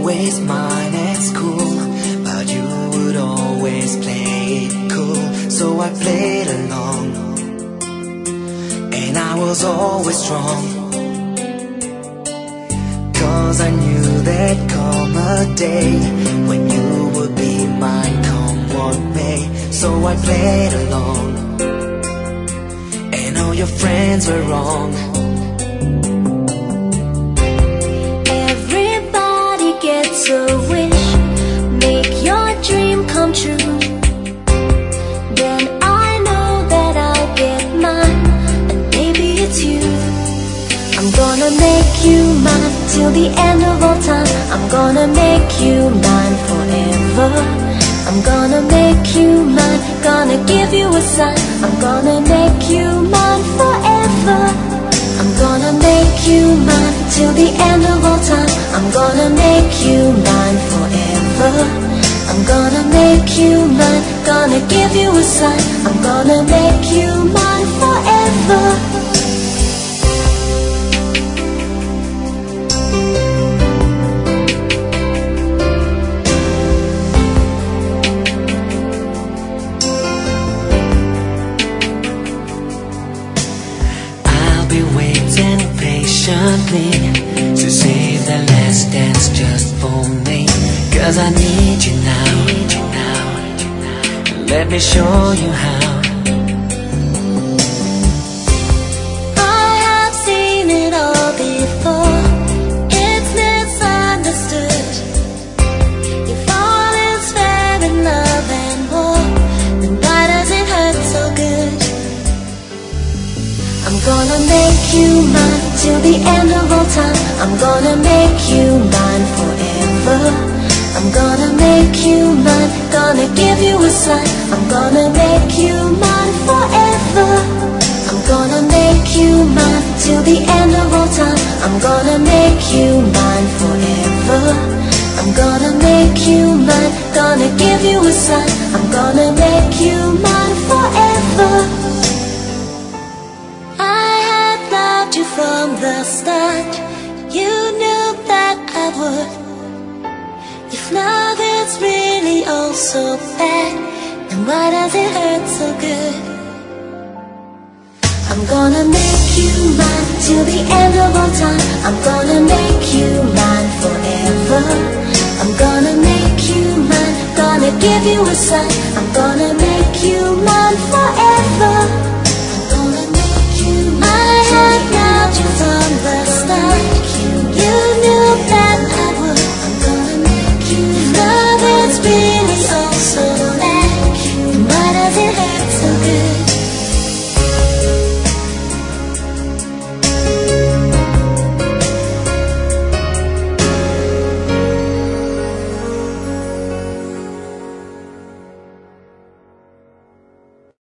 always mine at school, but you would always play it cool. So I played along, and I was always strong, 'cause I knew there'd come a day when you would be mine, come what may. So I played along, and all your friends were wrong. Everybody gets a wish, make your dream come true. Then I know that I'll get mine, and maybe it's you. I'm gonna make you mine till the end of all time. I'm gonna make you mine forever. I'm gonna make you mine, gonna give you a sign. I'm gonna make you mine forever. I'm gonna make you mine till the end of all time. I'm gonna make you mine forever. I'm gonna make you mine, gonna give you a sign. I'm gonna make you mine forever. Waiting patiently to save the last dance just for me, 'cause I need you now. Let me show you how. I have seen it all before, it's misunderstood. You fall in fair in love and war, then why does it hurt so good? I'm gonna make you mine till the end of all time. I'm gonna make you mine forever. I'm gonna make you mine, gonna give you a sign. I'm gonna make you mine forever. I'm gonna make you mine till the end of all time. I'm gonna make you mine forever. I'm gonna make you mine, gonna give you a sign. I'm gonna make you mine forever. You from the start, you knew that I would. If love is really all so bad, then why does it hurt so good? I'm gonna make you mine till the end of all time. I'm gonna make you mine forever. I'm gonna make you mine, gonna give you a sign. I'm gonna make you mine forever.